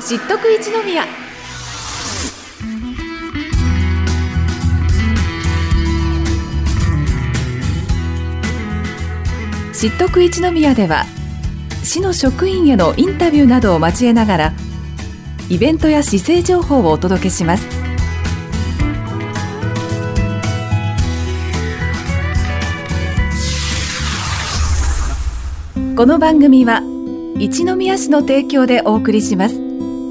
知っとく一宮。知っとく一宮では、市の職員へのインタビューなどを交えながら、イベントや市政情報をお届けします。この番組は一宮市の提供でお送りします。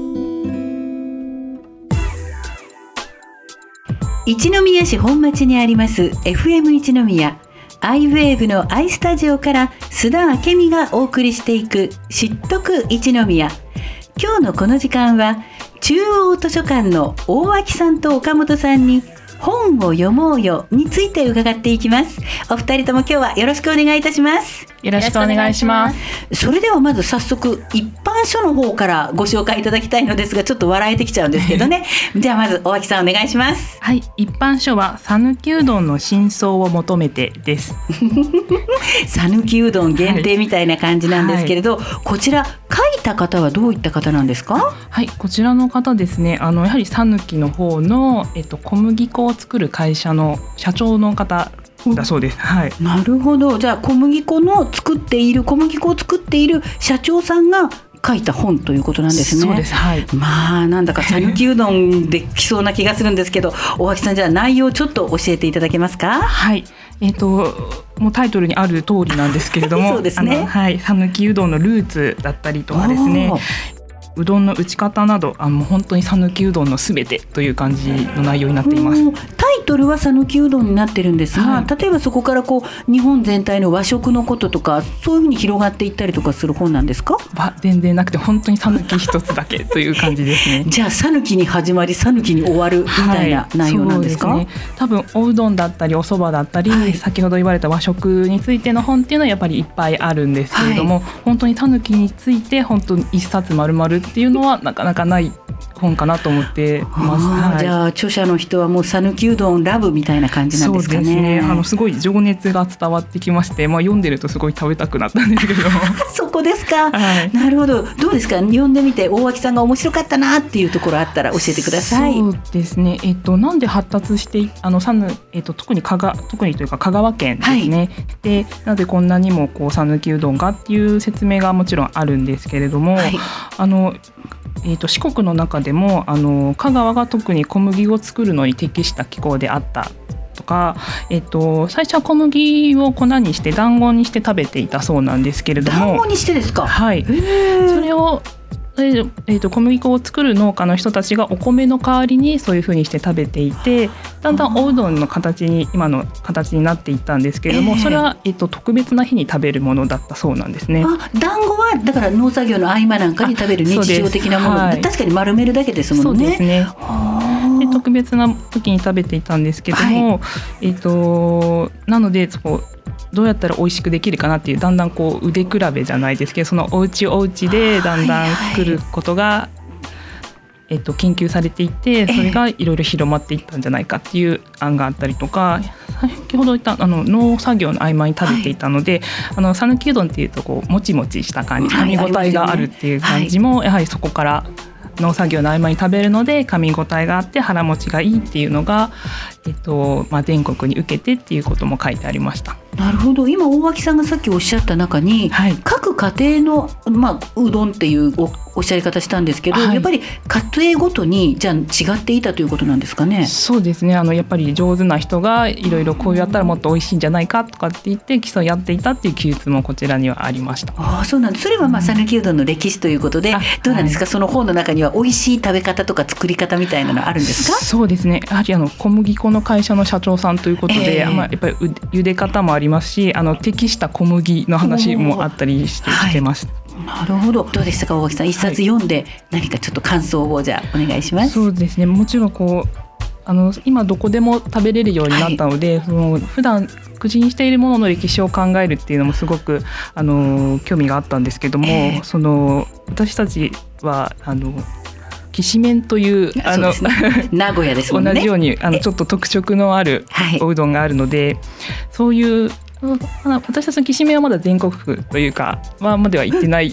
一宮市本町にあります FM 一宮アイウェーブのアイスタジオから須田明美がお送りしていく知っとく一宮。今日のこの時間は中央図書館の大脇さんと岡本さんに本を読もうよについて伺っていきます。お二人とも今日はよろしくお願いいたします。 よろしくお願いします。 それではまず早速一般書の方からご紹介いただきたいのですが、ちょっと笑えてきちゃうんですけどねじゃあまず大脇さんお願いします。 はい、一般書は讃岐うどんの真相を求めてです讃岐うどん限定みたいな感じなんですけれど、こちら書いた方はどういった方なんですか？ はい、こちらの方ですね、やはり讃岐の方の、小麦粉を作る会社の社長の方だそうです。はい、 なるほど。じゃあ小麦粉を作っている社長さんが書いた本ということなんですね。 そうです。はい、 まあなんだか讃岐うどんできそうな気がするんですけど大脇さん、じゃあ内容ちょっと教えていただけますか？ はい、もうタイトルにある通りなんですけれどもそうですね。 はい、讃岐うどんのルーツだったりとかですね、うどんの打ち方などもう本当に讃岐うどんのすべてという感じの内容になっています。 タイトルは讃岐うどんになってるんですが、はい、例えばそこから日本全体の和食のこととかそういうふうに広がっていったりとかする本なんですか？ 全然なくて本当に讃岐一つだけという感じですね。 じゃあ讃岐に始まり讃岐に終わるみたいな内容なんですか？ そうですね。多分おうどんだったりお蕎麦だったり、はい、先ほど言われた和食についての本っていうのはやっぱりいっぱいあるんですけれども、はい、本当に讃岐について本当に一冊丸々っていうのはなかなかない本かなと思ってます。はい、 じゃあ著者の人はもう讃岐うどんラブみたいな感じなんですかね。 そうですね。すごい情熱が伝わってきまして、読んでるとすごい食べたくなったんですけどそこですか、はい、なるほど。どうですか、読んでみて大脇さんが面白かったなっていうところあったら教えてください。 そうですね、なんで発達して特にというか香川県ですね、はい、でなぜこんなにも讃岐うどんがっていう説明がもちろんあるんですけれども、はい、四国の中でも香川が特に小麦を作るのに適した気候であったとか、最初は小麦を粉にして団子にして食べていたそうなんですけれども。 団子にしてですか？ はい、それを小麦粉を作る農家の人たちがお米の代わりにそういう風にして食べていて、だんだんおうどんの今の形になっていったんですけれども、それは、特別な日に食べるものだったそうなんですね。 団子はだから農作業の合間なんかに食べる日常的なもの、はい、確かに丸めるだけですもんね。 そうですね。で特別な時に食べていたんですけども、はい、なのでどうやったら美味しくできるかなっていう、だんだん腕比べじゃないですけど、そのお家でだんだん作ることが、研究されていて、それがいろいろ広まっていったんじゃないかっていう案があったりとか、先ほど言った農作業の合間に食べていたので、讃岐うどんっていうともちもちした感じ、噛み応えがあるっていう感じも、やはりそこから農作業の合間に食べるので噛み応えがあって腹持ちがいいっていうのが、全国に受けてっていうことも書いてありました。 なるほど。今大脇さんがさっきおっしゃった中に、はい、各家庭の、うどんっていうおっしゃり方したんですけど、はい、やっぱり家庭ごとにじゃあ違っていたということなんですかね。 そうですね。やっぱり上手な人がいろいろこうやったらもっと美味しいんじゃないかとかって言って競い合っていたっていう記述もこちらにはありました。 そうなんです。それは讃岐うどんの歴史ということで、どうなんですか、はい、その本の中には美味しい食べ方とか作り方みたいなのあるんですか？ そうですね。やはり小麦粉の会社の社長さんということで、やっぱり茹で方もありますし、適した小麦の話もあったりしてます。 なるほど。どうでしたか大脇さん、一冊読んで何かちょっと感想をじゃあお願いします。 そうですね。もちろん今どこでも食べれるようになったので、普段口にしているものの歴史を考えるっていうのもすごく興味があったんですけども、私たちはきしめんという名古屋ですもんね。 同じようにちょっと特色のあるおうどんがあるので、そういう私たちのきしめんはまだ全国区というかまでは行ってない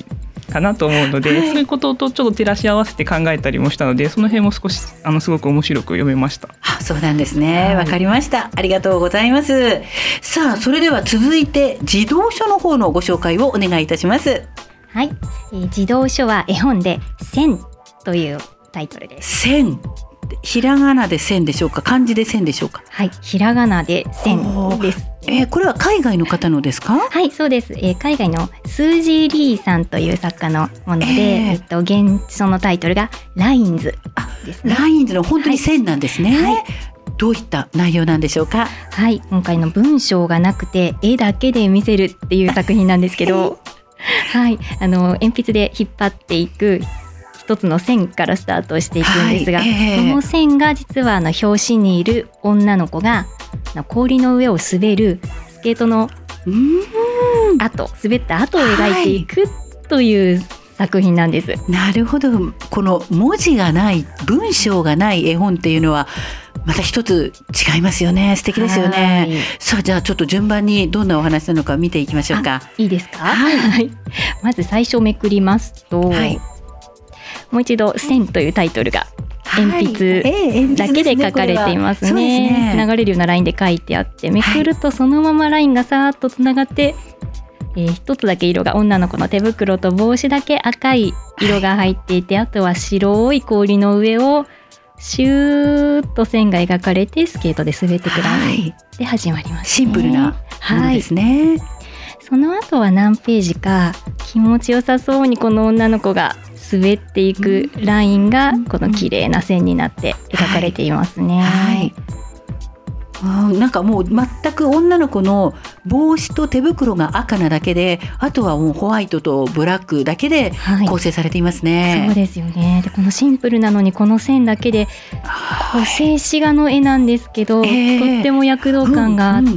かなと思うので、そういうこととちょっと照らし合わせて考えたりもしたので、その辺も少しすごく面白く読めました。 そうなんですね。わかりました。ありがとうございます。さあ、それでは続いて児童書の方のご紹介をお願いいたします。 はい、児童書は絵本で線というタイトルです。 線、ひらがなで線でしょうか、漢字で線でしょうか。 はい、ひらがなで線です。 これは海外の方のですか？ はい、そうです。海外のスージー・リーさんという作家のもので、現書のタイトルがラインズですね。 ラインズの本当に線なんですね。はい、どういった内容なんでしょうか？ はい、今回の文章がなくて絵だけで見せるっていう作品なんですけどはい、鉛筆で引っ張っていく一つの線からスタートしていくんですが、その線が実は表紙にいる女の子が氷の上を滑るスケートの滑った跡を描いていくという作品なんです。 なるほど。この文字がない文章がない絵本っていうのはまた一つ違いますよね。素敵ですよね。さあ、じゃあちょっと順番にどんなお話なのか見ていきましょうか。 いいですか？はい、まず最初めくりますと、もう一度線というタイトルが鉛筆だけで書かれていますね。流れるようなラインで書いてあって、めくるとそのままラインがさーっとつながって、一つだけ色が女の子の手袋と帽子だけ赤い色が入っていて、あとは白い氷の上をシューッと線が描かれてスケートで滑ってくラインで始まります、ね。シンプルなものですね。 その後は何ページか気持ちよさそうにこの女の子が滑っていくラインがこの綺麗な線になって描かれていますね。 なんかもう全く女の子の帽子と手袋が赤なだけで、あとはもうホワイトとブラックだけで構成されていますね。 そうですよね。でこのシンプルなのにこの線だけで静止画の絵なんですけど、とっても躍動感があって、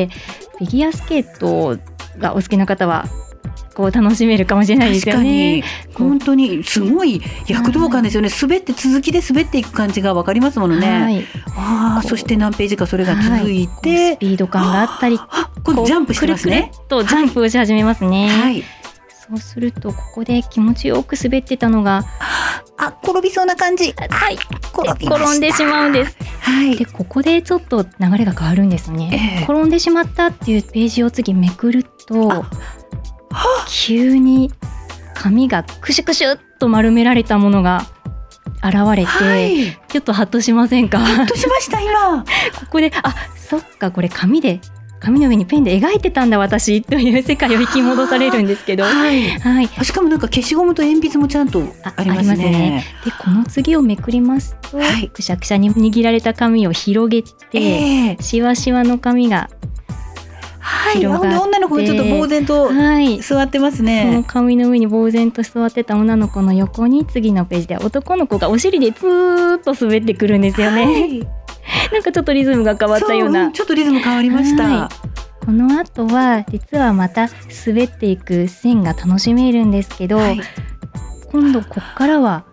フィギュアスケートがお好きな方は楽しめるかもしれないですよね。 確かに本当にすごい躍動感ですよね。続きで滑っていく感じが分かりますものね。そして何ページかそれが続いて、 スピード感があったり、 今度ジャンプしてますね。 くるくるっとジャンプをし始めますね。そうするとここで気持ちよく滑ってたのが転びそうな感じ。 転んでしまうんです。でここでちょっと流れが変わるんですね。転んでしまったっていうページを次めくると、急に紙がクシュクシュっと丸められたものが現れて、ちょっとハッとしませんか？ ハッとしました今。 ここでそっか、これ紙の上にペンで描いてたんだ私という世界を引き戻されるんですけど、 しかもなんか消しゴムと鉛筆もちゃんとありますね。 でこの次をめくりますと、くしゃくしゃに握られた紙を広げて、しわしわの紙が広がって、 女の子がちょっと呆然と座ってますね。 その紙の上に呆然と座ってた女の子の横に次のページで男の子がお尻でツーッと滑ってくるんですよね。なんかちょっとリズムが変わったような。 ちょっとリズム変わりました。 この後は実はまた滑っていく線が楽しめるんですけど、今度ここからは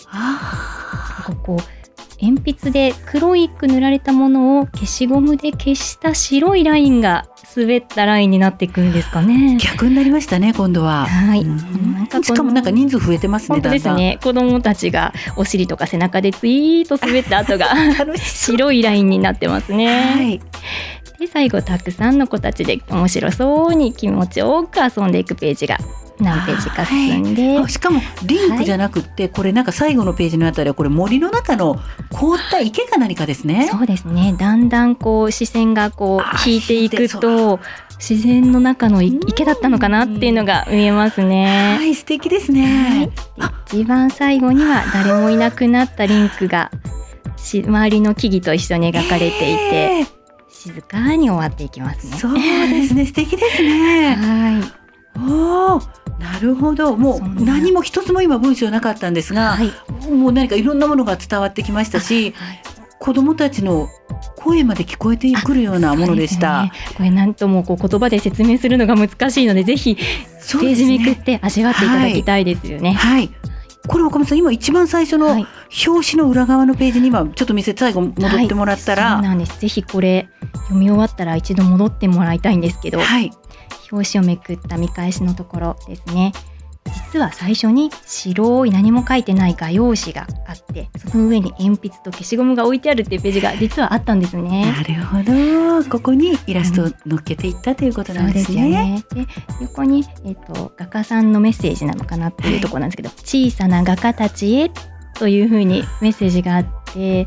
鉛筆で黒く塗られたものを消しゴムで消した白いラインが滑ったラインになっていくんですかね。 逆になりましたね今度は。しかもなんか人数増えてますね。 本当ですね。子どもたちがお尻とか背中でツイーッと滑った跡が白いラインになってますね。で最後たくさんの子たちで面白そうに気持ちよく遊んでいくページが何ページか進んで、 しかもリンクじゃなくって、これなんか最後のページのあたりはこれ森の中の凍った池か何かですね。 そうですね。だんだん視線が引いていくと自然の中の池だったのかなっていうのが見えますね。 素敵ですね。 一番最後には誰もいなくなったリンクが周りの木々と一緒に描かれていて、静かに終わっていきますね。 そうですね。素敵ですね。なるほど。もう何も一つも今文章なかったんですが、もう何かいろんなものが伝わってきましたし、子どもたちの声まで聞こえてくるようなものでした。 これなんとも言葉で説明するのが難しいので、ぜひページめくって味わっていただきたいですよね。 これ岡本さん、今一番最初の表紙の裏側のページに今ちょっと最後戻ってもらったら、 そうなんです。ぜひこれ読み終わったら一度戻ってもらいたいんですけど、表紙をめくった見返しのところですね。 実は最初に白い何も書いてない画用紙があって、その上に鉛筆と消しゴムが置いてあるっていうページが実はあったんですね。 なるほど、ここにイラストを載っけていったということなんですね。 そうですよね。で、横に、画家さんのメッセージなのかなっていうところなんですけど、小さな画家たちへというふうにメッセージがあって、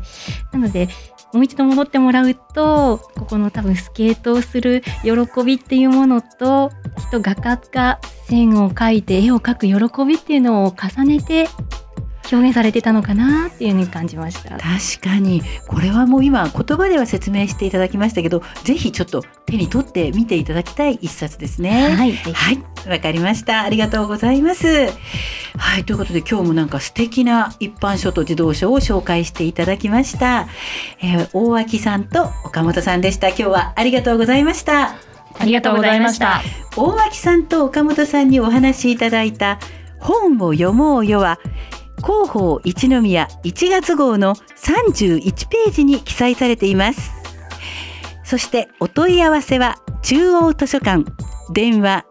なのでもう一度戻ってもらうと、ここの多分スケートをする喜びっていうものと、きっと画家が線を描いて絵を描く喜びっていうのを重ねて表現されてたのかなっていうふうに感じました。 確かにこれはもう今言葉では説明していただきましたけど、ぜひちょっと手に取って見ていただきたい一冊ですね。 はい、 はい、わかりました。ありがとうございます。はい、ということで今日もなんか素敵な一般書と児童書を紹介していただきました。大脇さんと岡本さんでした。今日はありがとうございました。 ありがとうございました。 大脇さんと岡本さんにお話しいただいた本を読もうよは、広報一宮1月号の31ページに記載されています。そしてお問い合わせは中央図書館、電話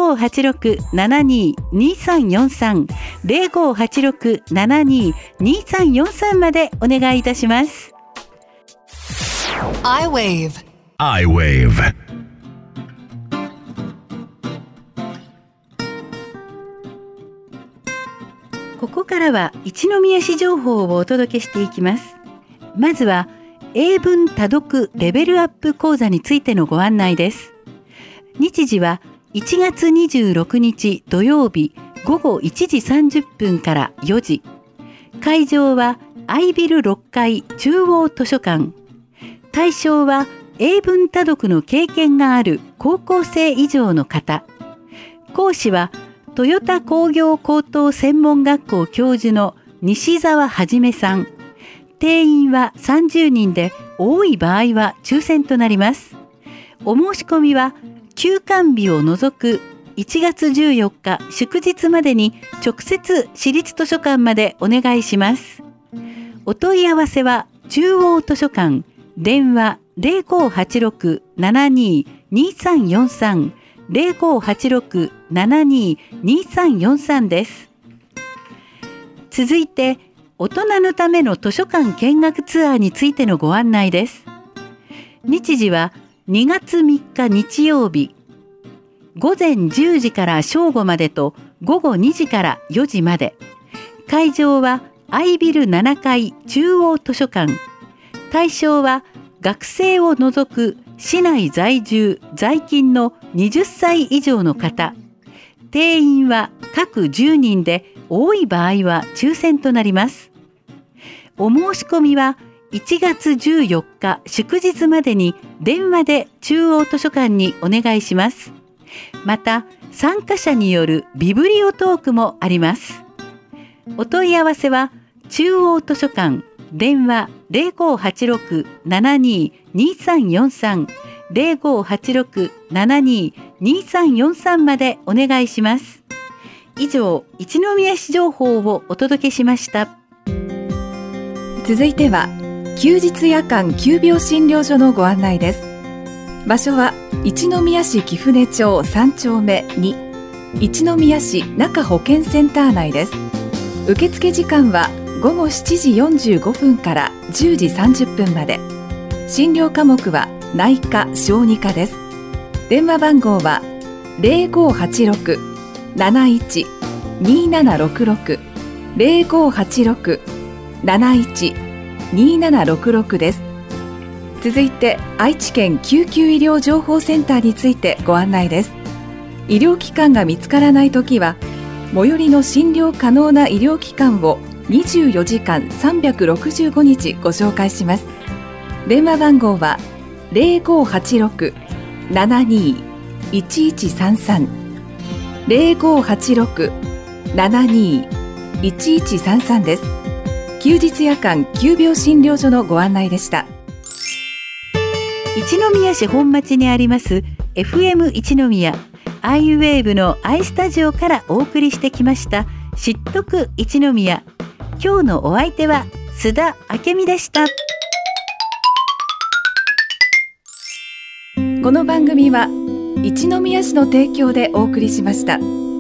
0586-72-2343 0586-72-2343 までお願いいたします。 iWave ここからは一宮市情報をお届けしていきます。まずは英文多読レベルアップ講座についてのご案内です。日時は1月26日土曜日午後1時30分から4時。会場はアイビル6階中央図書館。対象は英文多読の経験がある高校生以上の方。講師はトヨタ工業高等専門学校教授の西澤はじめさん。定員は30人で、多い場合は抽選となります。お申し込みは休館日を除く1月14日祝日までに直接市立図書館までお願いします。お問い合わせは中央図書館、電話 0586-72-2343 0586-72-2343 です。続いて大人のための図書館見学ツアーについてのご案内です。日時は2月3日日曜日午前10時から正午までと午後2時から4時まで。会場はアイビル7階中央図書館。対象は学生を除く市内在住在勤の20歳以上の方。定員は各10人で、多い場合は抽選となります。お申し込みは1月14日祝日までに電話で中央図書館にお願いします。また参加者によるビブリオトークもあります。お問い合わせは中央図書館、電話 0586-72-2343 0586-72-2343 までお願いします。以上、一宮市情報をお届けしました。 続いては休日夜間急病診療所のご案内です。場所は一宮市貴船町3丁目2、一宮市中保健センター内です。受付時間は午後7時45分から10時30分まで。診療科目は内科・小児科です。電話番号は 0586-71-2766 0586-71-2766 です。続いて愛知県救急医療情報センターについてご案内です。医療機関が見つからないときは、最寄りの診療可能な医療機関を24時間365日ご紹介します。電話番号は 0586-72-1133 0586-72-1133 です。休日夜間急病診療所のご案内でした。 一宮市本町にあります FM 一宮iWave のアイスタジオからお送りしてきました知っとく一宮。今日のお相手は須田明美でした。 この番組は一宮市の提供でお送りしました。